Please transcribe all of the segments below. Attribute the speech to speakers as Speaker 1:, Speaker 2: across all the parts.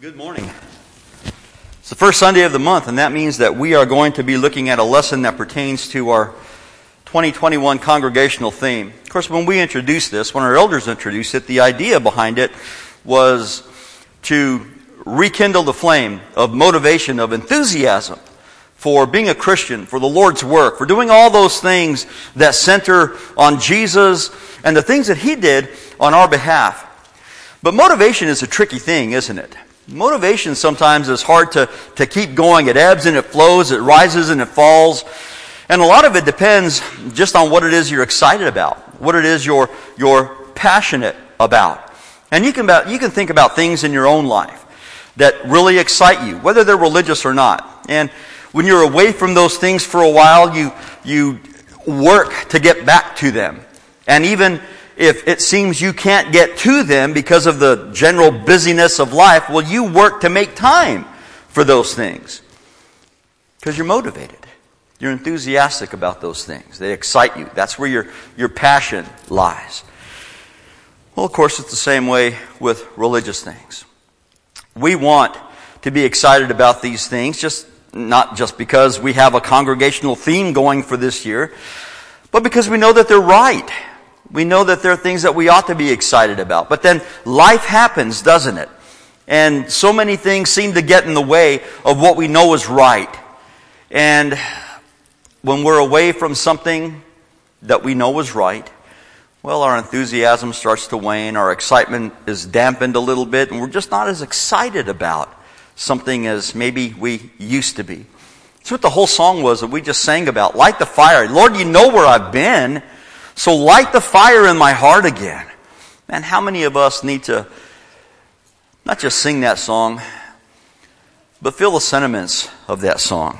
Speaker 1: Good morning. It's the first Sunday of the month, and that means that we are going to be looking at a lesson that pertains to our 2021 congregational theme. Of course, when we introduced this, when our elders introduced it, the idea behind it was to rekindle the flame of motivation, of enthusiasm for being a Christian, for the Lord's work, for doing all those things that center on Jesus and the things that He did on our behalf. But motivation is a tricky thing, isn't it? Motivation sometimes is hard to keep going. It ebbs and it flows, it rises and it falls. And a lot of it depends just on what it is you're excited about, what it is you're passionate about. And you can think about things in your own life that really excite you, whether they're religious or not. And when you're away from those things for a while, you work to get back to them. And even if it seems you can't get to them because of the general busyness of life, well, you work to make time for those things. Because you're motivated. You're enthusiastic about those things. They excite you. That's where your passion lies. Well, of course, it's the same way with religious things. We want to be excited about these things, not just because we have a congregational theme going for this year, but because we know that they're right. We know that there are things that we ought to be excited about. But then life happens, doesn't it? And so many things seem to get in the way of what we know is right. And when we're away from something that we know is right, well, our enthusiasm starts to wane, our excitement is dampened a little bit, and we're just not as excited about something as maybe we used to be. That's what the whole song was that we just sang about. Light the fire. Lord, you know where I've been. So light the fire in my heart again. Man, how many of us need to not just sing that song, but feel the sentiments of that song?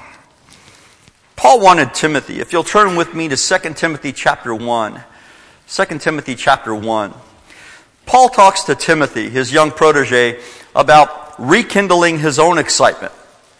Speaker 1: Paul wanted Timothy. If you'll turn with me to 2 Timothy chapter 1. 2 Timothy chapter 1. Paul talks to Timothy, his young protege, about rekindling his own excitement.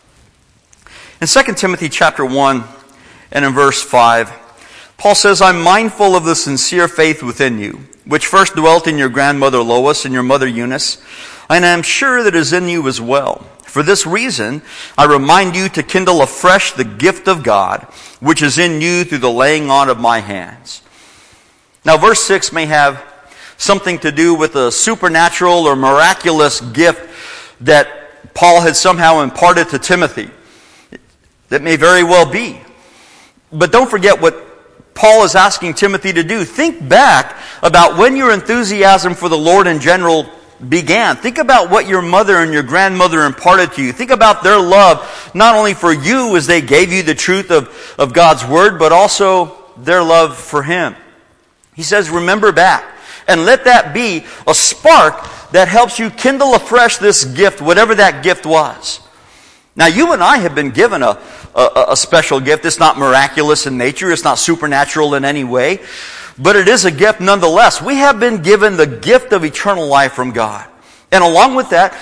Speaker 1: In 2 Timothy chapter 1 and in verse 5, Paul says, I'm mindful of the sincere faith within you, which first dwelt in your grandmother Lois and your mother Eunice, and I am sure that is in you as well. For this reason, I remind you to kindle afresh the gift of God, which is in you through the laying on of my hands. Now, verse 6 may have something to do with a supernatural or miraculous gift that Paul had somehow imparted to Timothy. That may very well be. But don't forget what Paul is asking Timothy to do. Think back about when your enthusiasm for the Lord in general began. Think about what your mother and your grandmother imparted to you. Think about their love, not only for you as they gave you the truth of God's Word, but also their love for Him. He says, remember back, and let that be a spark that helps you kindle afresh this gift, whatever that gift was. Now, you and I have been given a special gift. It's not miraculous in nature. It's not supernatural in any way. But it is a gift nonetheless. We have been given the gift of eternal life from God. And along with that,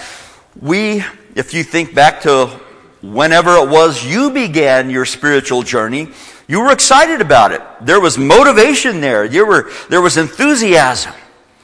Speaker 1: if you think back to whenever it was you began your spiritual journey, you were excited about it. There was motivation there. There was enthusiasm.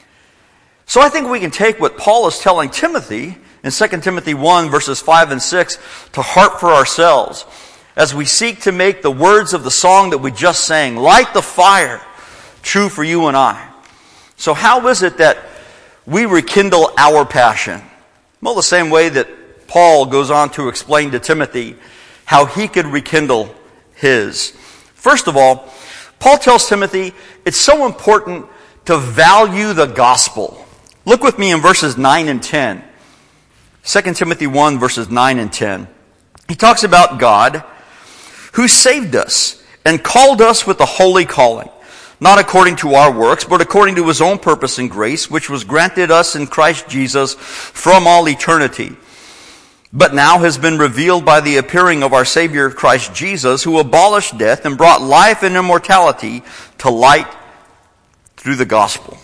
Speaker 1: So I think we can take what Paul is telling Timothy in 2 Timothy 1, verses 5 and 6, to heart for ourselves as we seek to make the words of the song that we just sang, light the fire, true for you and I. So how is it that we rekindle our passion? Well, the same way that Paul goes on to explain to Timothy how he could rekindle his. First of all, Paul tells Timothy it's so important to value the gospel. Look with me in verses 9 and 10. 2 Timothy 1, verses 9 and 10. He talks about God who saved us and called us with a holy calling, not according to our works, but according to His own purpose and grace, which was granted us in Christ Jesus from all eternity, but now has been revealed by the appearing of our Savior Christ Jesus, who abolished death and brought life and immortality to light through the gospel.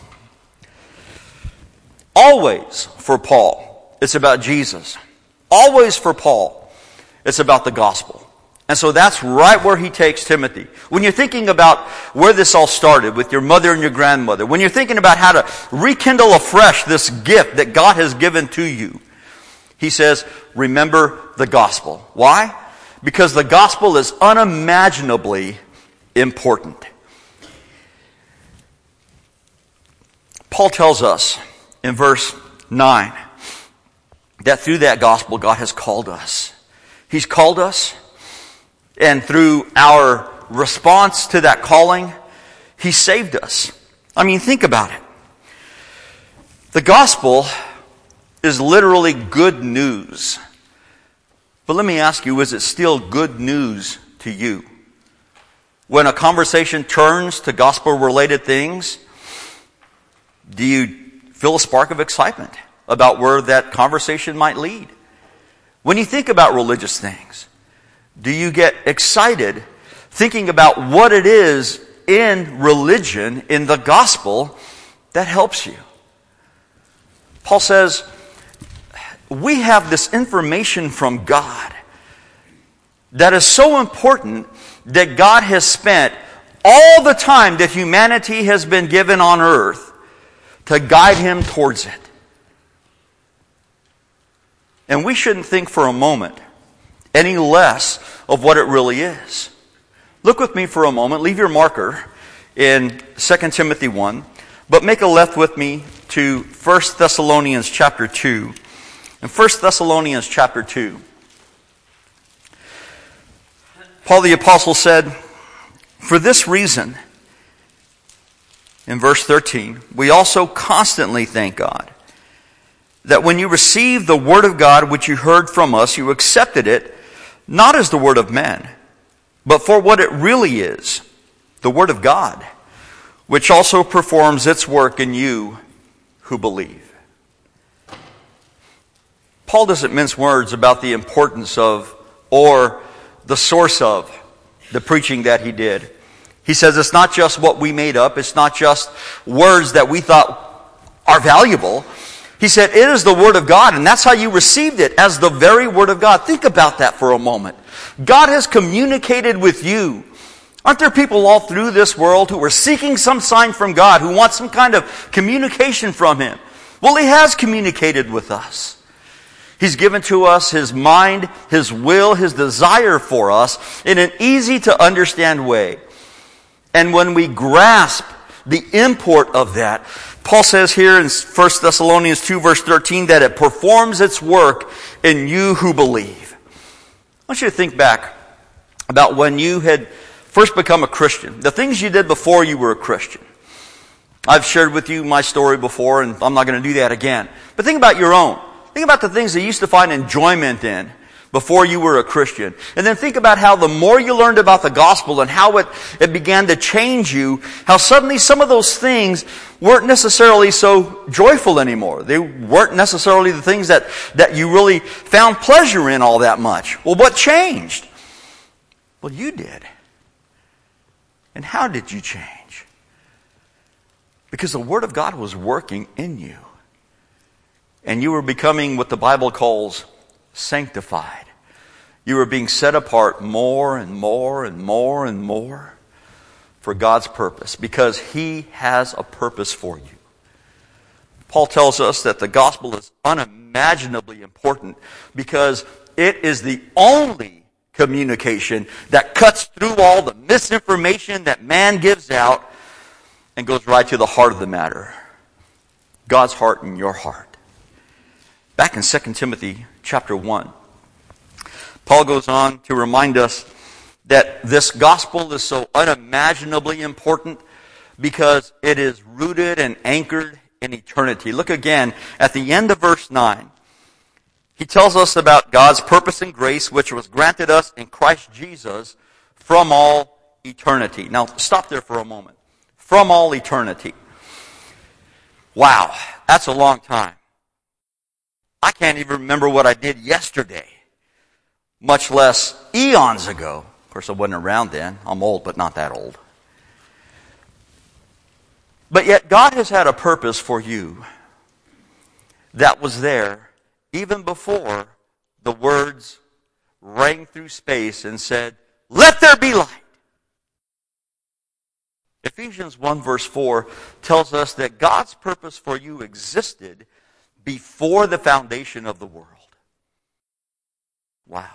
Speaker 1: Always for Paul, it's about Jesus. Always for Paul, it's about the gospel. And so that's right where he takes Timothy. When you're thinking about where this all started with your mother and your grandmother, when you're thinking about how to rekindle afresh this gift that God has given to you, He says, remember the gospel. Why? Because the gospel is unimaginably important. Paul tells us in verse 9 that through that gospel God has called us. He's called us, and through our response to that calling, He saved us. I mean, think about it. The gospel is literally good news. But let me ask you, is it still good news to you? When a conversation turns to gospel-related things, do you feel a spark of excitement about where that conversation might lead? When you think about religious things, do you get excited thinking about what it is in religion, in the gospel, that helps you? Paul says, we have this information from God that is so important that God has spent all the time that humanity has been given on earth to guide him towards it. And we shouldn't think for a moment any less of what it really is. Look with me for a moment. Leave your marker in 2 Timothy 1, but make a left with me to 1 Thessalonians chapter 2. In 1 Thessalonians chapter 2, Paul the Apostle said, for this reason, in verse 13, we also constantly thank God that when you received the word of God which you heard from us, you accepted it not as the word of men, but for what it really is, the word of God, which also performs its work in you who believe. Paul doesn't mince words about the importance of or the source of the preaching that he did. He says it's not just what we made up. It's not just words that we thought are valuable. He said it is the Word of God, and that's how you received it, as the very Word of God. Think about that for a moment. God has communicated with you. Aren't there people all through this world who are seeking some sign from God, who want some kind of communication from Him? Well, He has communicated with us. He's given to us His mind, His will, His desire for us in an easy to understand way. And when we grasp the import of that, Paul says here in 1 Thessalonians 2 verse 13 that it performs its work in you who believe. I want you to think back about when you had first become a Christian. The things you did before you were a Christian. I've shared with you my story before, and I'm not going to do that again. But think about your own. Think about the things that you used to find enjoyment in before you were a Christian. And then think about how the more you learned about the gospel and how it began to change you, how suddenly some of those things weren't necessarily so joyful anymore. They weren't necessarily the things that you really found pleasure in all that much. Well, what changed? Well, you did. And how did you change? Because the Word of God was working in you. And you were becoming what the Bible calls sanctified. You were being set apart more and more and more and more for God's purpose, because He has a purpose for you. Paul tells us that the gospel is unimaginably important because it is the only communication that cuts through all the misinformation that man gives out and goes right to the heart of the matter. God's heart and your heart. Back in 2 Timothy chapter 1, Paul goes on to remind us that this gospel is so unimaginably important because it is rooted and anchored in eternity. Look again at the end of verse 9. He tells us about God's purpose and grace which was granted us in Christ Jesus from all eternity. Now stop there for a moment. From all eternity. Wow, that's a long time. I can't even remember what I did yesterday, much less eons ago. Of course, I wasn't around then. I'm old, but not that old. But yet, God has had a purpose for you that was there even before the words rang through space and said, "Let there be light." Ephesians 1 verse 4 tells us that God's purpose for you existed before the foundation of the world. Wow.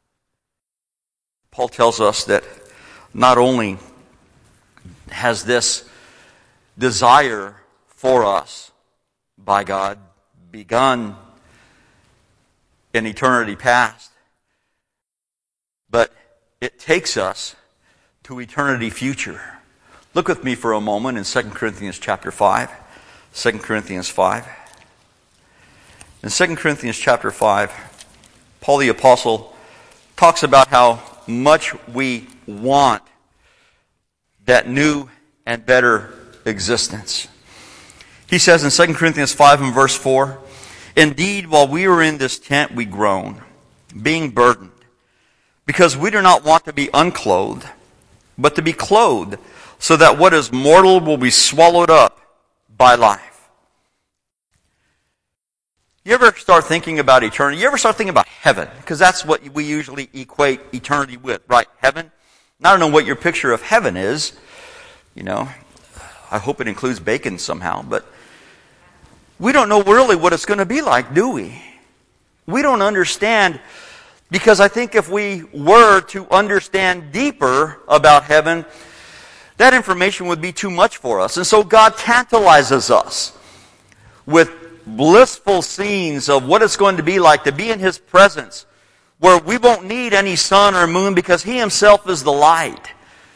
Speaker 1: Paul tells us that not only has this desire for us by God begun in eternity past, but it takes us to eternity future. Look with me for a moment in 2 Corinthians chapter 5. 2 Corinthians 5. In 2 Corinthians chapter 5, Paul the Apostle talks about how much we want that new and better existence. He says in 2 Corinthians 5 and verse 4, "Indeed, while we were in this tent, we groaned, being burdened, because we do not want to be unclothed, but to be clothed, so that what is mortal will be swallowed up by life." You ever start thinking about eternity? You ever start thinking about heaven? Because that's what we usually equate eternity with, right? Heaven. And I don't know what your picture of heaven is. You know, I hope it includes bacon somehow, but we don't know really what it's going to be like, do we? We don't understand, because I think if we were to understand deeper about heaven, that information would be too much for us. And so God tantalizes us with blissful scenes of what it's going to be like to be in His presence, where we won't need any sun or moon because He Himself is the light.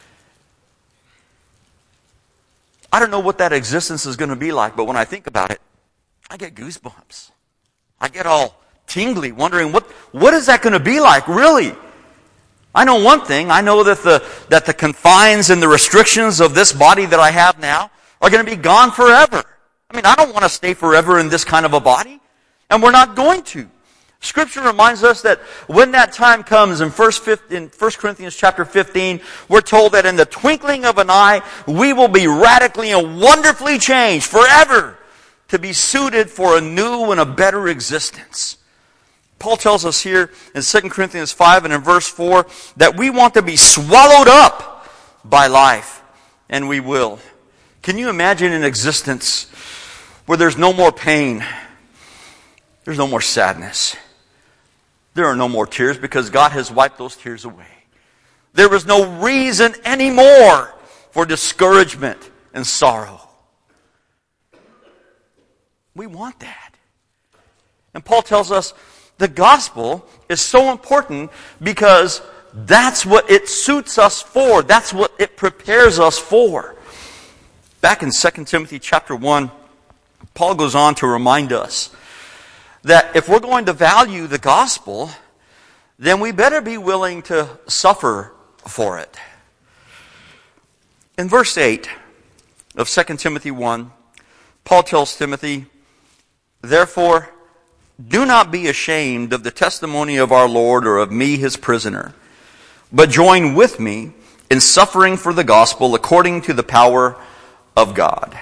Speaker 1: I don't know what that existence is going to be like, but when I think about it, I get goosebumps. I get all tingly, wondering what is that going to be like, really? I know one thing. I know that the confines and the restrictions of this body that I have now are going to be gone forever. I mean, I don't want to stay forever in this kind of a body, and we're not going to. Scripture reminds us that when that time comes in 1 Corinthians chapter 15, we're told that in the twinkling of an eye, we will be radically and wonderfully changed forever to be suited for a new and a better existence. Paul tells us here in 2 Corinthians 5 and in verse 4 that we want to be swallowed up by life, and we will. Can you imagine an existence where there's no more pain, there's no more sadness, there are no more tears because God has wiped those tears away? There is no reason anymore for discouragement and sorrow. We want that. And Paul tells us the gospel is so important because that's what it suits us for. That's what it prepares us for. Back in 2 Timothy chapter 1, Paul goes on to remind us that if we're going to value the gospel, then we better be willing to suffer for it. In verse 8 of 2 Timothy 1, Paul tells Timothy, "Therefore, do not be ashamed of the testimony of our Lord or of me, His prisoner, but join with me in suffering for the gospel according to the power of God."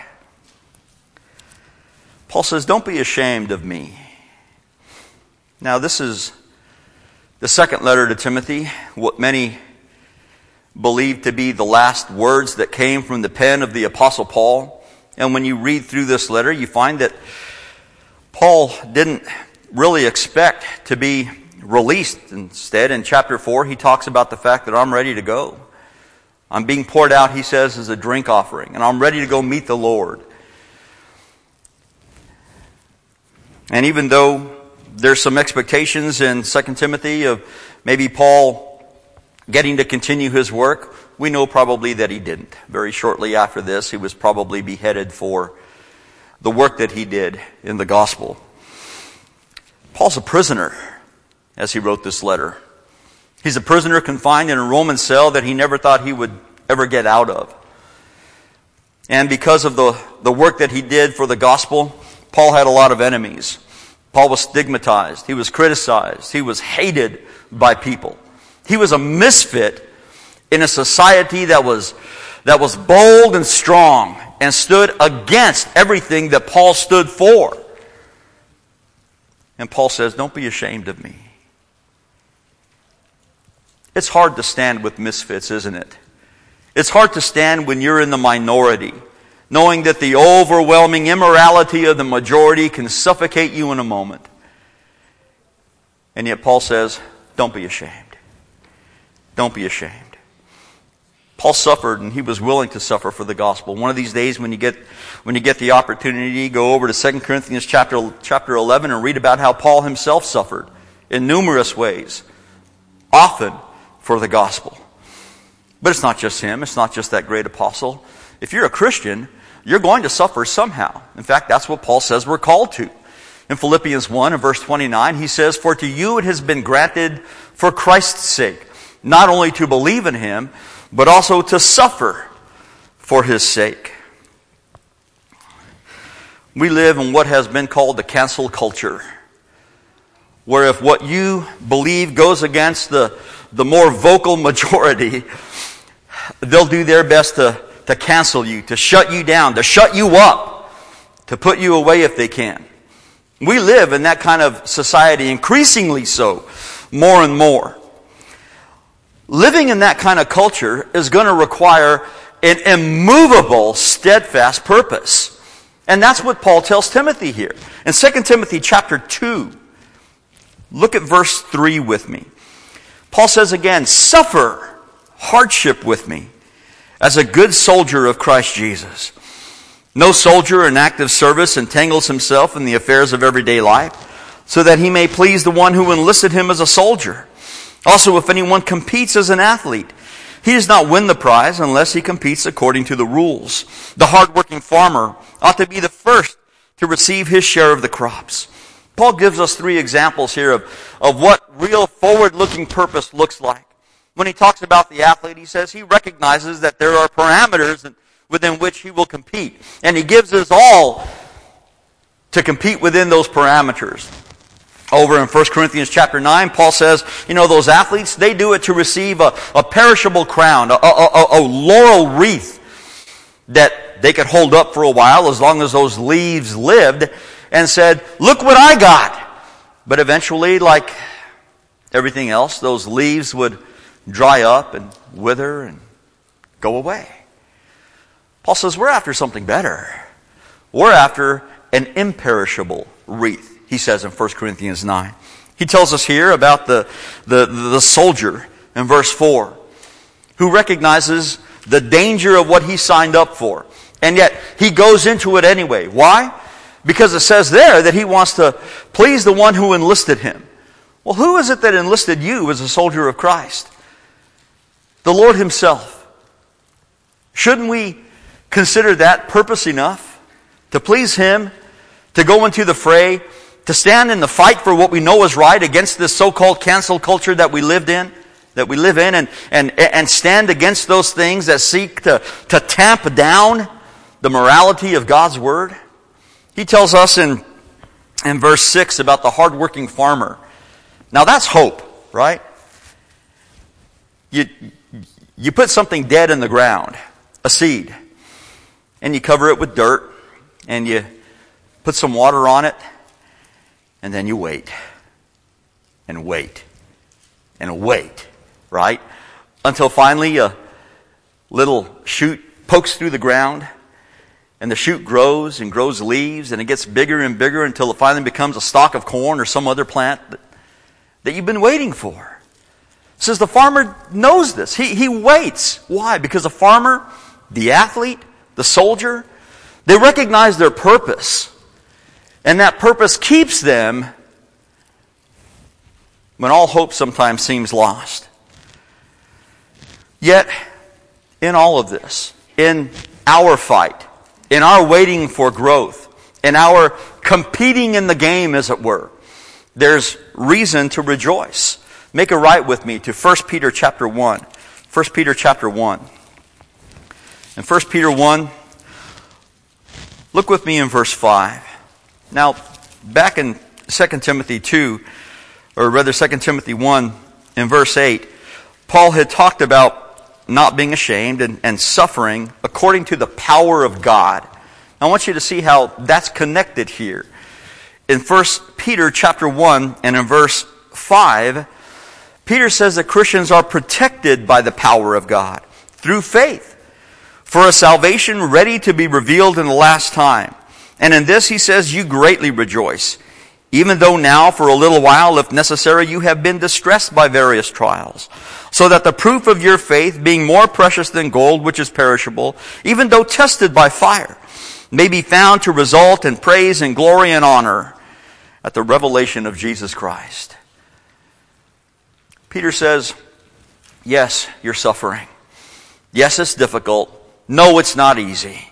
Speaker 1: Paul says, don't be ashamed of me. Now, this is the second letter to Timothy, what many believe to be the last words that came from the pen of the Apostle Paul. And when you read through this letter, you find that Paul didn't really expect to be released. Instead, in chapter 4, he talks about the fact that I'm ready to go. I'm being poured out, he says, as a drink offering, and I'm ready to go meet the Lord. And even though there's some expectations in 2 Timothy of maybe Paul getting to continue his work, we know probably that he didn't. Very shortly after this, he was probably beheaded for the work that he did in the gospel. Paul's a prisoner as he wrote this letter. He's a prisoner confined in a Roman cell that he never thought he would ever get out of. And because of the work that he did for the gospel, Paul had a lot of enemies. Paul was stigmatized. He was criticized. He was hated by people. He was a misfit in a society that was bold and strong and stood against everything that Paul stood for. And Paul says, don't be ashamed of me. It's hard to stand with misfits, isn't it? It's hard to stand when you're in the minority, knowing that the overwhelming immorality of the majority can suffocate you in a moment. And yet Paul says, don't be ashamed. Don't be ashamed. Paul suffered, and he was willing to suffer for the gospel. One of these days, when you get the opportunity, go over to 2 Corinthians chapter 11 and read about how Paul himself suffered in numerous ways, often for the gospel. But it's not just him. It's not just that great apostle. If you're a Christian, you're going to suffer somehow. In fact, that's what Paul says we're called to. In Philippians 1 and verse 29, he says, "For to you it has been granted for Christ's sake, not only to believe in him, but also to suffer for his sake." We live in what has been called the cancel culture, where if what you believe goes against the more vocal majority, they'll do their best to cancel you, to shut you down, to shut you up, to put you away if they can. We live in that kind of society, increasingly so, more and more. Living in that kind of culture is going to require an immovable, steadfast purpose. And that's what Paul tells Timothy here. In 2 Timothy chapter 2, look at verse 3 with me. Paul says again, "Suffer hardship with me as a good soldier of Christ Jesus. No soldier in active service entangles himself in the affairs of everyday life, so that he may please the one who enlisted him as a soldier. Also, if anyone competes as an athlete, he does not win the prize unless he competes according to the rules. The hardworking farmer ought to be the first to receive his share of the crops." Paul gives us 3 examples here of what real forward-looking purpose looks like. When he talks about the athlete, he says he recognizes that there are parameters within which he will compete. And he gives us all to compete within those parameters. Over in 1 Corinthians chapter 9, Paul says, those athletes, they do it to receive a perishable crown, a laurel wreath that they could hold up for a while as long as those leaves lived, and said, "Look what I got." But eventually, like everything else, those leaves would dry up and wither and go away. Paul says we're after something better. We're after an imperishable wreath, he says in 1 Corinthians 9. He tells us here about the soldier in verse 4, who recognizes the danger of what he signed up for. And yet, he goes into it anyway. Why? Because it says there that he wants to please the one who enlisted him. Well, who is it that enlisted you as a soldier of Christ? The Lord himself. Shouldn't we consider that purpose enough to please him, to go into the fray, to stand in the fight for what we know is right against this so-called cancel culture that we live in, and stand against those things that seek to tamp down the morality of God's Word? He tells us in verse 6 about the hardworking farmer. Now that's hope, right? You put something dead in the ground, a seed, and you cover it with dirt, and you put some water on it, and then you wait, and wait, and wait, right? Until finally a little shoot pokes through the ground, and the shoot grows and grows leaves, and it gets bigger and bigger until it finally becomes a stalk of corn or some other plant that you've been waiting for. It says the farmer knows this. He waits. Why? Because the farmer, the athlete, the soldier, they recognize their purpose. And that purpose keeps them when all hope sometimes seems lost. Yet, in all of this, in our fight, in our waiting for growth, in our competing in the game, as it were, there's reason to rejoice. Make a right with me to 1 Peter chapter 1. 1 Peter chapter 1. In 1 Peter 1, look with me in verse 5. Now, back in 2 Timothy 2, or rather 2 Timothy 1, in verse 8, Paul had talked about not being ashamed and suffering according to the power of God. I want you to see how that's connected here. In 1 Peter chapter 1 and in verse 5, Peter says that Christians are protected by the power of God through faith for a salvation ready to be revealed in the last time. And in this, he says, you greatly rejoice, even though now for a little while, if necessary, you have been distressed by various trials, so that the proof of your faith, being more precious than gold, which is perishable, even though tested by fire, may be found to result in praise and glory and honor at the revelation of Jesus Christ. Peter says, yes, you're suffering. Yes, it's difficult. No, it's not easy.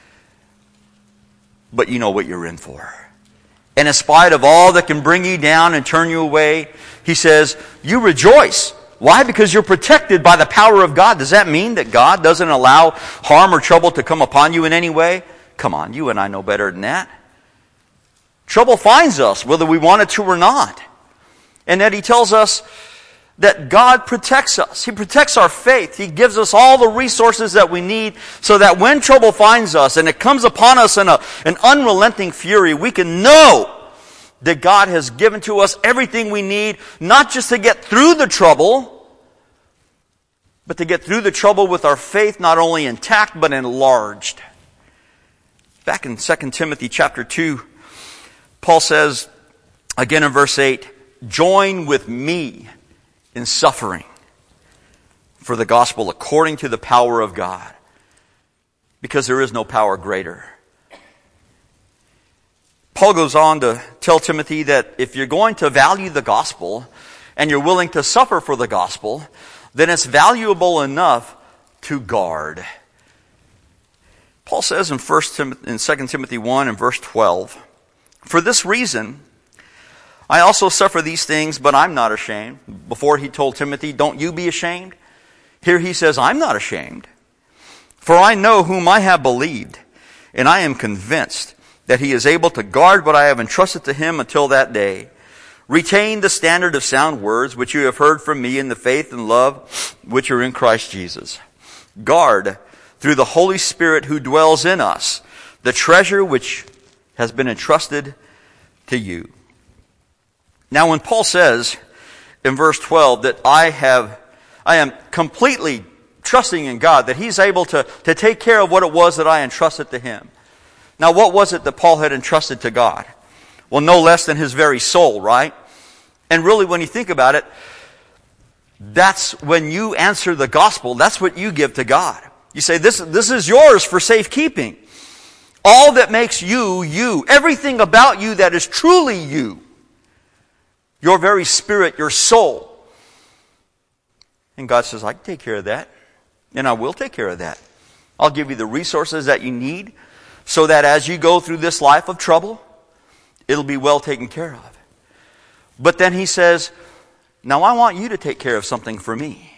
Speaker 1: But you know what you're in for. And in spite of all that can bring you down and turn you away, he says, you rejoice. Why? Because you're protected by the power of God. Does that mean that God doesn't allow harm or trouble to come upon you in any way? Come on, you and I know better than that. Trouble finds us, whether we want it to or not. And that he tells us that God protects us. He protects our faith. He gives us all the resources that we need so that when trouble finds us and it comes upon us in an unrelenting fury, we can know that God has given to us everything we need, not just to get through the trouble, but to get through the trouble with our faith not only intact but enlarged. Back in 2 Timothy chapter 2, Paul says, again in verse 8, join with me in suffering for the gospel according to the power of God, because there is no power greater. Paul goes on to tell Timothy that if you're going to value the gospel and you're willing to suffer for the gospel, then it's valuable enough to guard. Paul says in 2 Timothy 1 and verse 12, for this reason, I also suffer these things, but I'm not ashamed. Before he told Timothy, don't you be ashamed. Here he says, I'm not ashamed. For I know whom I have believed, and I am convinced that he is able to guard what I have entrusted to him until that day. Retain the standard of sound words which you have heard from me in the faith and love which are in Christ Jesus. Guard through the Holy Spirit who dwells in us the treasure which has been entrusted to you. Now when Paul says in verse 12 that I am completely trusting in God, that he's able to take care of what it was that I entrusted to him. Now what was it that Paul had entrusted to God? Well, no less than his very soul, right? And really when you think about it, that's when you answer the gospel, that's what you give to God. You say, this is yours for safekeeping. All that makes you, you. Everything about you that is truly you. Your very spirit, your soul. And God says, I can take care of that. And I will take care of that. I'll give you the resources that you need so that as you go through this life of trouble, it'll be well taken care of. But then he says, now I want you to take care of something for me.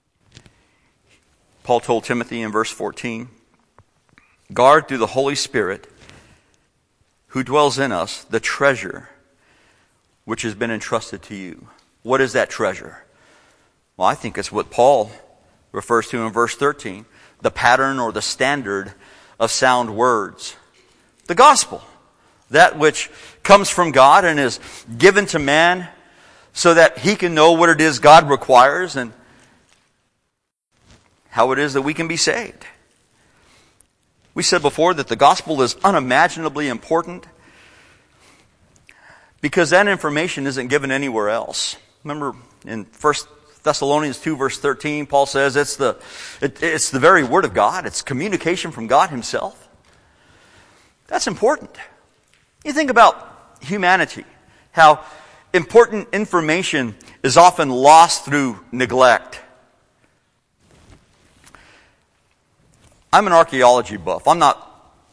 Speaker 1: Paul told Timothy in verse 14, guard through the Holy Spirit who dwells in us the treasure which has been entrusted to you. What is that treasure? Well, I think it's what Paul refers to in verse 13, the pattern or the standard of sound words. The gospel, that which comes from God and is given to man so that he can know what it is God requires and how it is that we can be saved. We said before that the gospel is unimaginably important because that information isn't given anywhere else. Remember in 1 Thessalonians 2 verse 13, Paul says it's the very word of God. It's communication from God himself. That's important. You think about humanity, how important information is often lost through neglect. I'm an archaeology buff. I'm not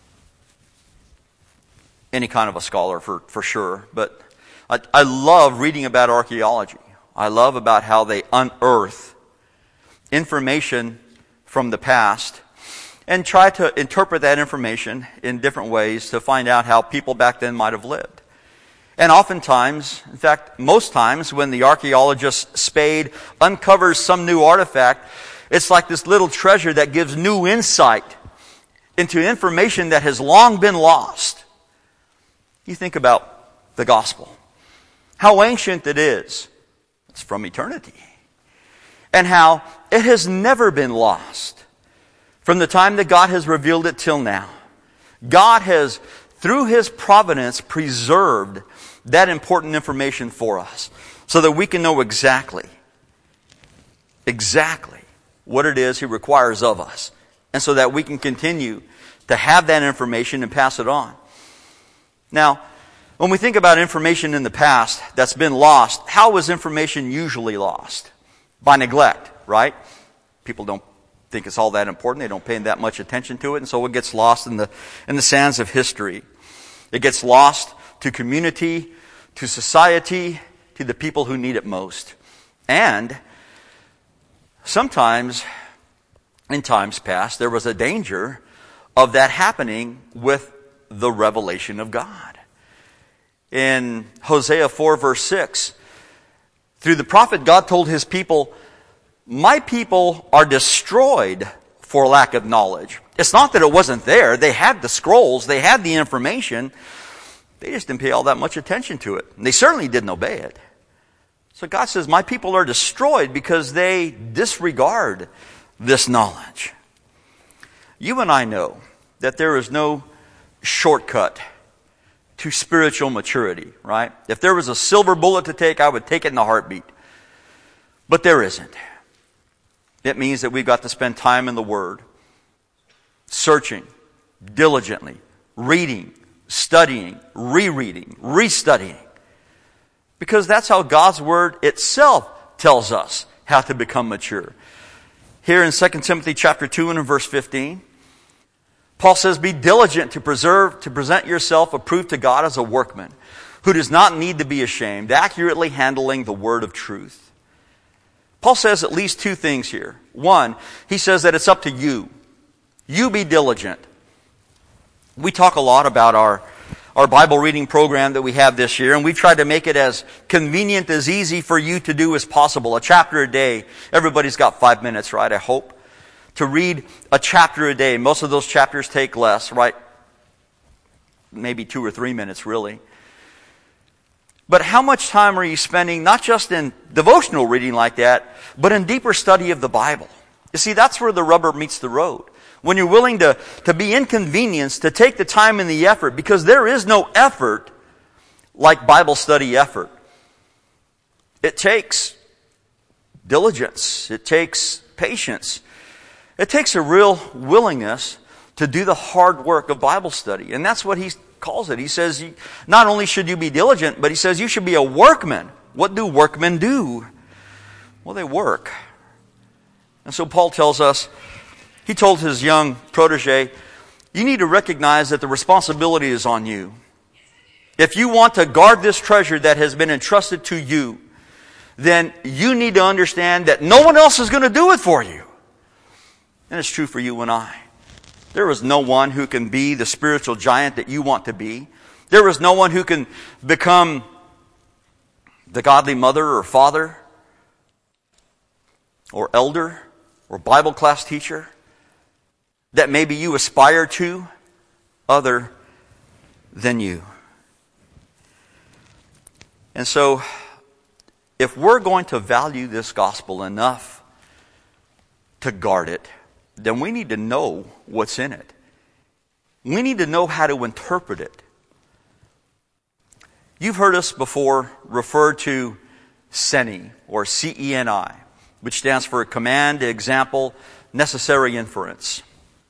Speaker 1: any kind of a scholar for sure, but I love reading about archaeology. I love about how they unearth information from the past and try to interpret that information in different ways to find out how people back then might have lived. And oftentimes, in fact, most times when the archaeologist Spade uncovers some new artifact, it's like this little treasure that gives new insight into information that has long been lost. You think about the gospel. How ancient it is. It's from eternity. And how it has never been lost. From the time that God has revealed it till now. God has, through His providence, preserved that important information for us so that we can know exactly what it is He requires of us, and so that we can continue to have that information and pass it on. Now, when we think about information in the past that's been lost, how was information usually lost? By neglect, right? People don't think it's all that important. They don't pay that much attention to it, and so it gets lost in the sands of history. It gets lost to community, to society, to the people who need it most. And sometimes, in times past, there was a danger of that happening with the revelation of God. In Hosea 4 verse 6, through the prophet, God told His people, "My people are destroyed for lack of knowledge." It's not that it wasn't there. They had the scrolls. They had the information. They just didn't pay all that much attention to it. And they certainly didn't obey it. So God says, my people are destroyed because they disregard this knowledge. You and I know that there is no shortcut to spiritual maturity, right? If there was a silver bullet to take, I would take it in a heartbeat. But there isn't. It means that we've got to spend time in the Word, searching diligently, reading, studying, rereading, restudying. Because that's how God's Word itself tells us how to become mature. Here in 2 Timothy chapter 2 and in verse 15, Paul says, "Be diligent to present yourself approved to God as a workman, who does not need to be ashamed, accurately handling the word of truth." Paul says at least two things here. One, he says that it's up to you. You be diligent. We talk a lot about our Bible reading program that we have this year, and we've tried to make it as convenient, as easy for you to do as possible. A chapter a day. Everybody's got 5 minutes, right? I hope. To read a chapter a day. Most of those chapters take less, right? Maybe 2 or 3 minutes, really. But how much time are you spending, not just in devotional reading like that, but in deeper study of the Bible? You see, that's where the rubber meets the road. When you're willing to be inconvenienced, to take the time and the effort, because there is no effort like Bible study effort. It takes diligence. It takes patience. It takes a real willingness to do the hard work of Bible study. And that's what he calls it. He says, not only should you be diligent, but he says you should be a workman. What do workmen do? Well, they work. And so Paul tells us, he told his young protege, you need to recognize that the responsibility is on you. If you want to guard this treasure that has been entrusted to you, then you need to understand that no one else is going to do it for you. And it's true for you and I. There is no one who can be the spiritual giant that you want to be. There is no one who can become the godly mother or father or elder or Bible class teacher that maybe you aspire to other than you. And so, if we're going to value this gospel enough to guard it, then we need to know what's in it. We need to know how to interpret it. You've heard us before refer to CENI, or CENI, which stands for Command, Example, Necessary Inference.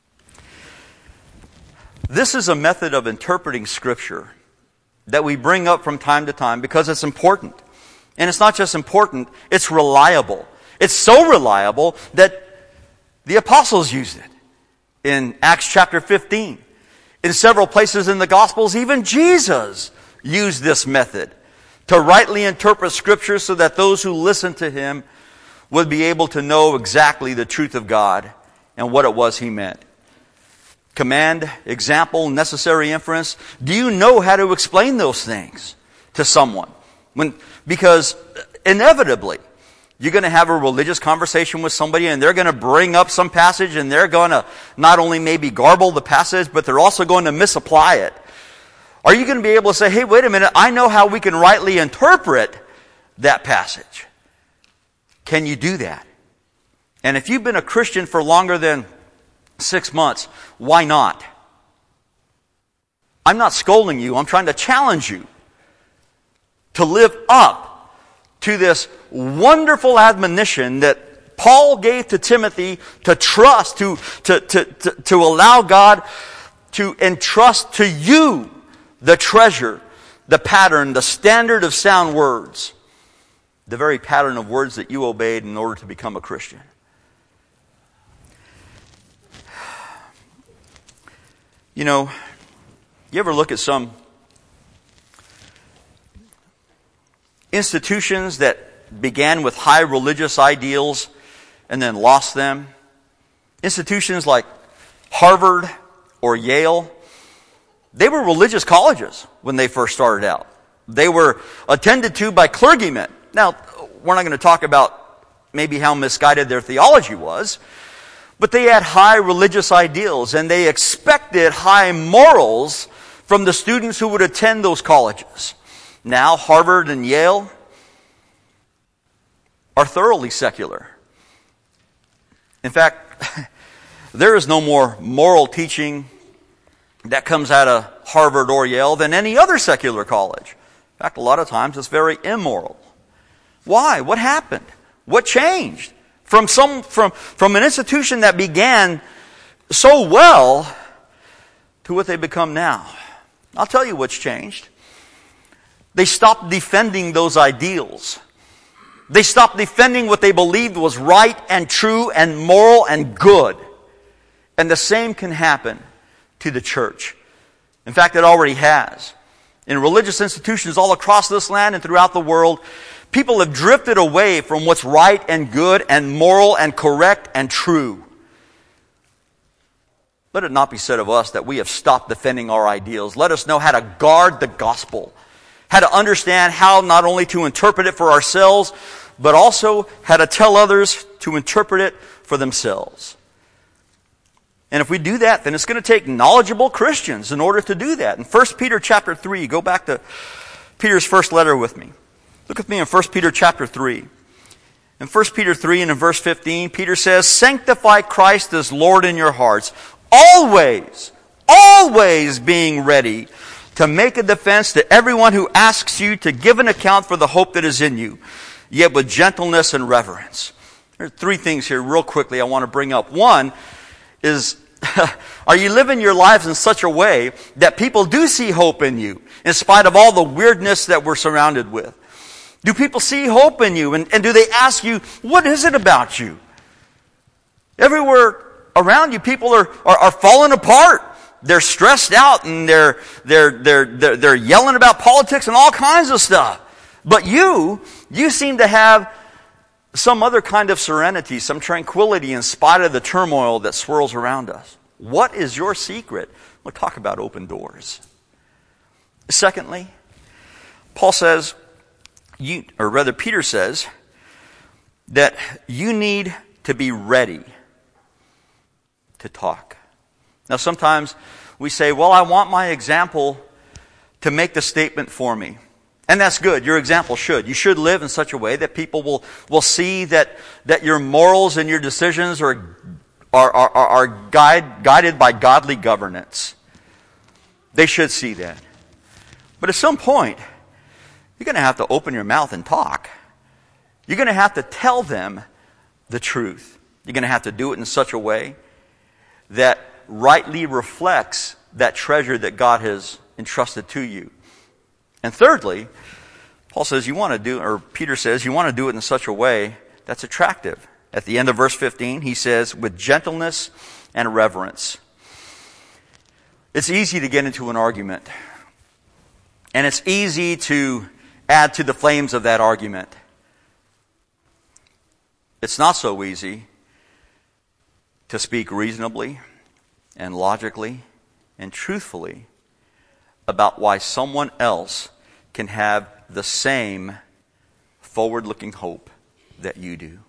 Speaker 1: This is a method of interpreting Scripture that we bring up from time to time because it's important. And it's not just important, it's reliable. It's so reliable that the apostles used it. In Acts chapter 15. In several places in the Gospels, even Jesus used this method to rightly interpret Scripture so that those who listen to Him would be able to know exactly the truth of God and what it was He meant. Command, example, necessary inference. Do you know how to explain those things to someone? Because inevitably, you're going to have a religious conversation with somebody and they're going to bring up some passage and they're going to not only maybe garble the passage, but they're also going to misapply it. Are you going to be able to say, hey, wait a minute, I know how we can rightly interpret that passage? Can you do that? And if you've been a Christian for longer than 6 months, why not? I'm not scolding you, I'm trying to challenge you to live up to this wonderful admonition that Paul gave to Timothy to trust, to allow God to entrust to you the treasure, the pattern, the standard of sound words, the very pattern of words that you obeyed in order to become a Christian. You know, you ever look at some institutions that began with high religious ideals and then lost them? Institutions like Harvard or Yale, they were religious colleges when they first started out. They were attended to by clergymen. Now, we're not going to talk about maybe how misguided their theology was, but they had high religious ideals and they expected high morals from the students who would attend those colleges. Now, Harvard and Yale are thoroughly secular. In fact, there is no more moral teaching that comes out of Harvard or Yale than any other secular college. In fact, a lot of times it's very immoral. Why? What happened? What changed? From an institution that began so well to what they become now. I'll tell you what's changed. They stopped defending those ideals. They stopped defending what they believed was right and true and moral and good. And the same can happen to the church. In fact, it already has. In religious institutions all across this land and throughout the world, people have drifted away from what's right and good and moral and correct and true. Let it not be said of us that we have stopped defending our ideals. Let us know how to guard the gospel, how to understand how not only to interpret it for ourselves, but also how to tell others to interpret it for themselves. And if we do that, then it's going to take knowledgeable Christians in order to do that. In 1 Peter chapter 3, go back to Peter's first letter with me. Look with me in 1 Peter chapter 3. In 1 Peter 3 and in verse 15, Peter says, "Sanctify Christ as Lord in your hearts, always being ready to make a defense to everyone who asks you to give an account for the hope that is in you, yet with gentleness and reverence." There are three things here real quickly I want to bring up. One is, are you living your lives in such a way that people do see hope in you, in spite of all the weirdness that we're surrounded with? Do people see hope in you? And do they ask you, what is it about you? Everywhere around you, people are falling apart. They're stressed out and they're yelling about politics and all kinds of stuff. But you seem to have some other kind of serenity, some tranquility in spite of the turmoil that swirls around us. What is your secret? We'll talk about open doors. Secondly, Paul says, Peter says, that you need to be ready to talk. Now sometimes we say, well, I want my example to make the statement for me. And that's good. Your example should. You should live in such a way that people will see that your morals and your decisions are guided by godly governance. They should see that. But at some point, you're going to have to open your mouth and talk. You're going to have to tell them the truth. You're going to have to do it in such a way that rightly reflects that treasure that God has entrusted to you. And thirdly, Peter says you want to do it in such a way that's attractive. At the end of verse 15, he says, with gentleness and reverence. It's easy to get into an argument. And it's easy to add to the flames of that argument. It's not so easy to speak reasonably and logically and truthfully about why someone else can have the same forward-looking hope that you do.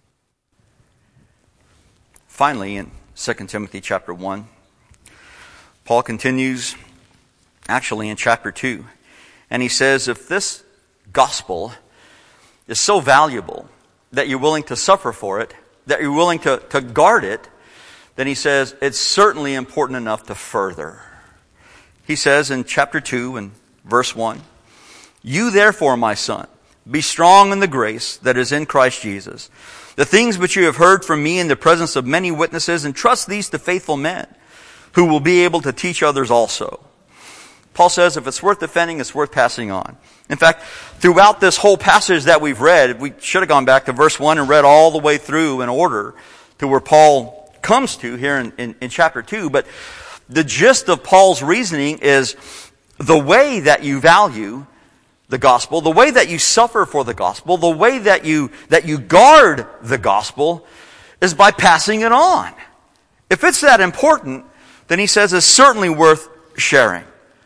Speaker 1: Finally, in 2 Timothy chapter 1, Paul continues, actually in chapter 2, and he says, if this gospel is so valuable that you're willing to suffer for it, that you're willing to guard it, then he says it's certainly important enough to further. He says in chapter 2 and verse 1, You therefore, my son, be strong in the grace that is in Christ Jesus. The things which you have heard from me in the presence of many witnesses, entrust these to faithful men who will be able to teach others also. Paul says if it's worth defending, it's worth passing on. In fact, throughout this whole passage that we've read, we should have gone back to verse 1 and read all the way through in order to where Paul comes to here in chapter 2. But the gist of Paul's reasoning is the way that you value the gospel, the way that you suffer for the gospel, the way that you guard the gospel is by passing it on. If it's that important, then he says it's certainly worth sharing.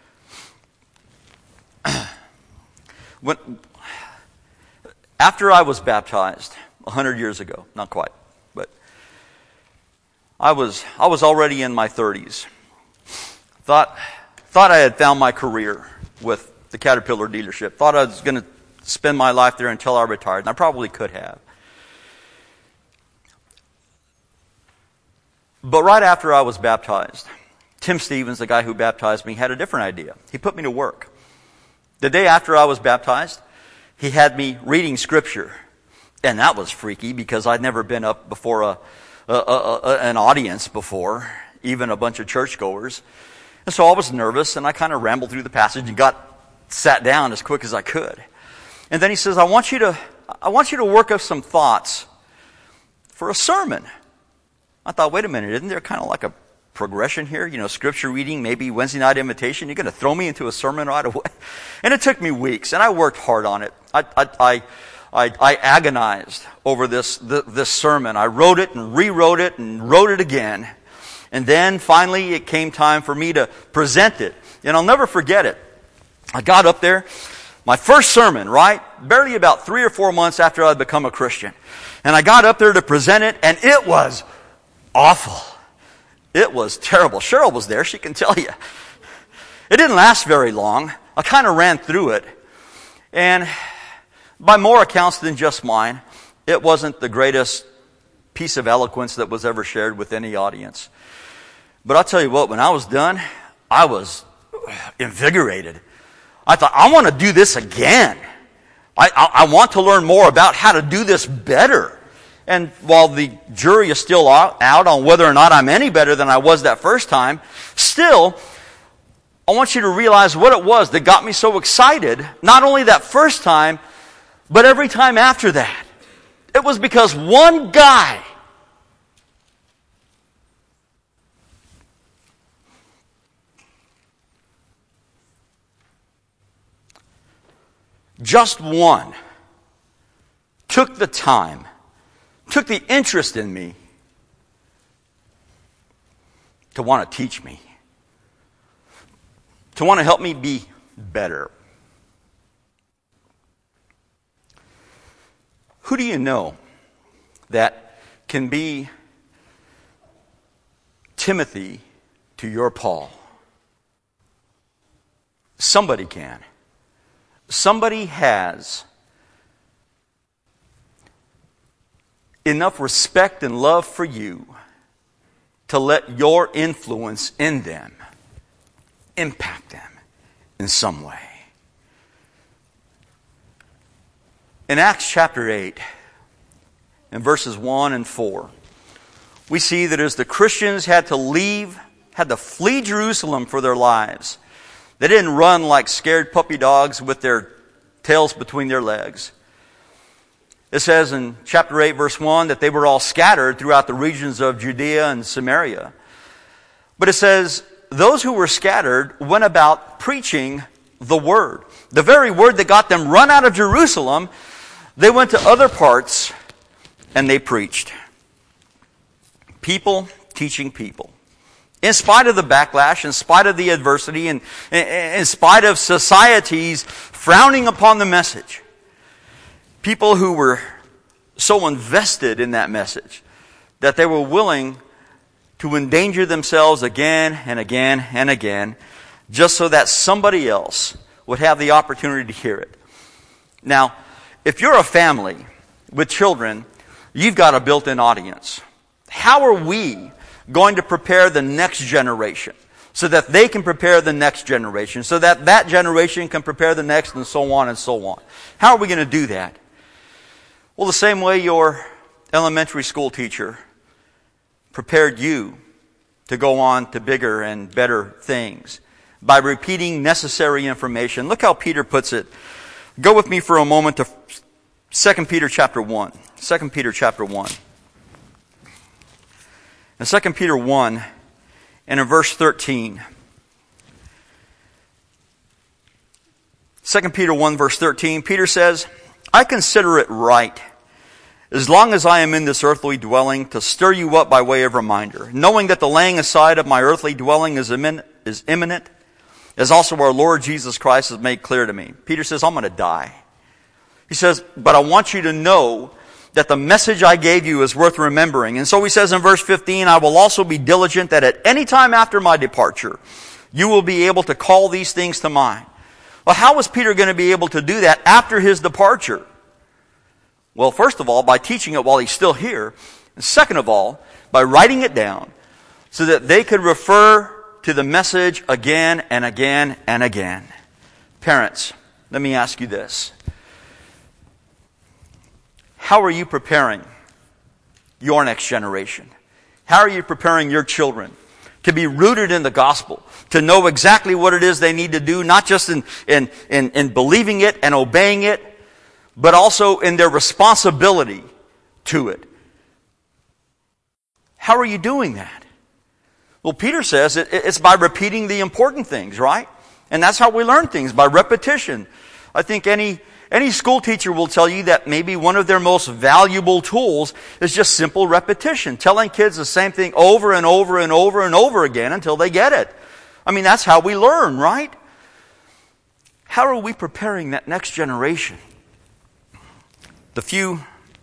Speaker 1: After I was baptized 100 years ago, not quite, but I was already in my 30s. Thought I had found my career with the Caterpillar dealership. Thought I was going to spend my life there until I retired, and I probably could have. But right after I was baptized, Tim Stevens, the guy who baptized me, had a different idea. He put me to work. The day after I was baptized, he had me reading Scripture. And that was freaky because I'd never been up before an audience before, even a bunch of churchgoers. And so I was nervous, and I kind of rambled through the passage and sat down as quick as I could. And then he says, I want you to work up some thoughts for a sermon. I thought, wait a minute, isn't there kind of like a progression here? You know, Scripture reading, maybe Wednesday night invitation. You're going to throw me into a sermon right away? And it took me weeks, and I worked hard on it. I agonized over this sermon. I wrote it and rewrote it and wrote it again. And then finally it came time for me to present it. And I'll never forget it. I got up there, my first sermon, right? Barely about 3 or 4 months after I'd become a Christian. And I got up there to present it, and it was awful. It was terrible. Cheryl was there, she can tell you. It didn't last very long. I kind of ran through it. And by more accounts than just mine, it wasn't the greatest piece of eloquence that was ever shared with any audience. But I'll tell you what, when I was done, I was invigorated. I thought, I want to do this again. I want to learn more about how to do this better. And while the jury is still out on whether or not I'm any better than I was that first time, still, I want you to realize what it was that got me so excited, not only that first time, but every time after that. It was because one guy just one took the time, took the interest in me to want to teach me, to want to help me be better. Who do you know that can be Timothy to your Paul? Somebody can. Somebody has enough respect and love for you to let your influence in them impact them in some way. In Acts chapter 8, in verses 1 and 4, we see that as the Christians had to flee Jerusalem for their lives, they didn't run like scared puppy dogs with their tails between their legs. It says in chapter 8, verse 1, that they were all scattered throughout the regions of Judea and Samaria. But it says, those who were scattered went about preaching the word. The very word that got them run out of Jerusalem, they went to other parts and they preached. People teaching people. In spite of the backlash, in spite of the adversity, and in spite of society's frowning upon the message, people who were so invested in that message that they were willing to endanger themselves again and again and again just so that somebody else would have the opportunity to hear it. Now, if you're a family with children, you've got a built-in audience. How are we going to prepare the next generation so that they can prepare the next generation, so that that generation can prepare the next, and so on and so on. How are we going to do that? Well, the same way your elementary school teacher prepared you to go on to bigger and better things by repeating necessary information. Look how Peter puts it. Go with me for a moment to 2 Peter chapter 1. 2 Peter chapter 1. In 2 Peter 1, and in verse 13. 2 Peter 1 verse 13, Peter says, I consider it right, as long as I am in this earthly dwelling, to stir you up by way of reminder, knowing that the laying aside of my earthly dwelling is imminent, as also our Lord Jesus Christ has made clear to me. Peter says, I'm going to die. He says, but I want you to know that the message I gave you is worth remembering. And so he says in verse 15, I will also be diligent that at any time after my departure, you will be able to call these things to mind. Well, how was Peter going to be able to do that after his departure? Well, first of all, by teaching it while he's still here. And second of all, by writing it down so that they could refer to the message again and again and again. Parents, let me ask you this. How are you preparing your next generation? How are you preparing your children to be rooted in the gospel, to know exactly what it is they need to do, not just in believing it and obeying it, but also in their responsibility to it? How are you doing that? Well, Peter says it's by repeating the important things, right? And that's how we learn things, by repetition. I think any school teacher will tell you that maybe one of their most valuable tools is just simple repetition, telling kids the same thing over and over and over and over again until they get it. I mean, that's how we learn, right? How are we preparing that next generation? The few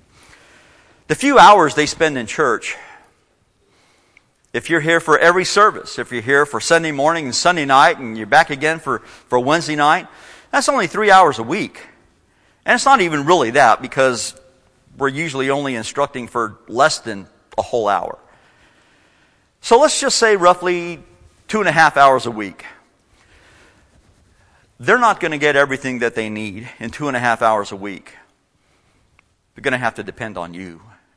Speaker 1: hours they spend in church, if you're here for every service, if you're here for Sunday morning and Sunday night and you're back again for Wednesday night, that's only 3 hours a week. And it's not even really that, because we're usually only instructing for less than a whole hour. So let's just say roughly 2.5 hours a week. They're not going to get everything that they need in 2.5 hours a week. They're going to have to depend on you.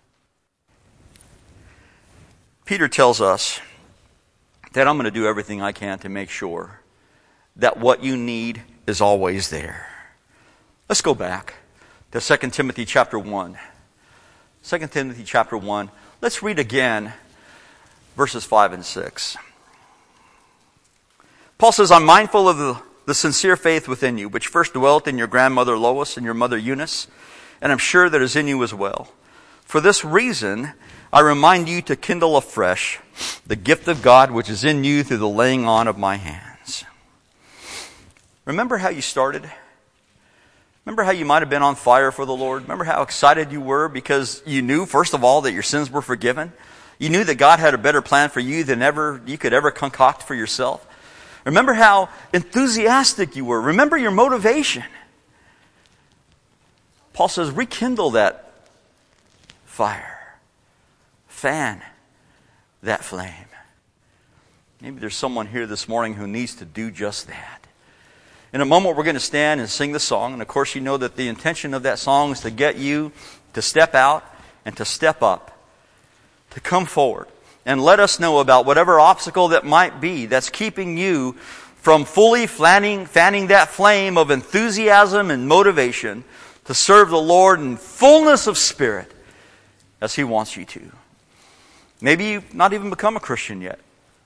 Speaker 1: Peter tells us that I'm going to do everything I can to make sure that what you need is always there. Let's go back to 2 Timothy chapter 1. 2 Timothy chapter 1. Let's read again verses 5 and 6. Paul says, I'm mindful of the sincere faith within you, which first dwelt in your grandmother Lois and your mother Eunice, and I'm sure that is in you as well. For this reason, I remind you to kindle afresh the gift of God which is in you through the laying on of my hands. Remember how you started? Remember how you might have been on fire for the Lord? Remember how excited you were because you knew, first of all, that your sins were forgiven? You knew that God had a better plan for you than you could ever concoct for yourself? Remember how enthusiastic you were? Remember your motivation? Paul says, rekindle that fire. Fan that flame. Maybe there's someone here this morning who needs to do just that. In a moment, we're going to stand and sing the song. And of course, you know that the intention of that song is to get you to step out and to step up, to come forward and let us know about whatever obstacle that might be that's keeping you from fully fanning that flame of enthusiasm and motivation to serve the Lord in fullness of spirit as He wants you to. Maybe you've not even become a Christian yet.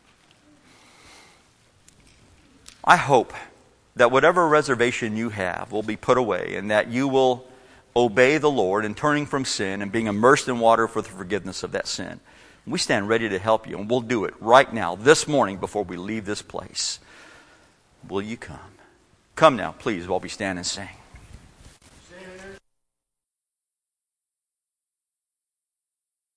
Speaker 1: I hope that whatever reservation you have will be put away and that you will obey the Lord in turning from sin and being immersed in water for the forgiveness of that sin. We stand ready to help you, and we'll do it right now, this morning, before we leave this place. Will you come? Come now, please, while we stand and sing.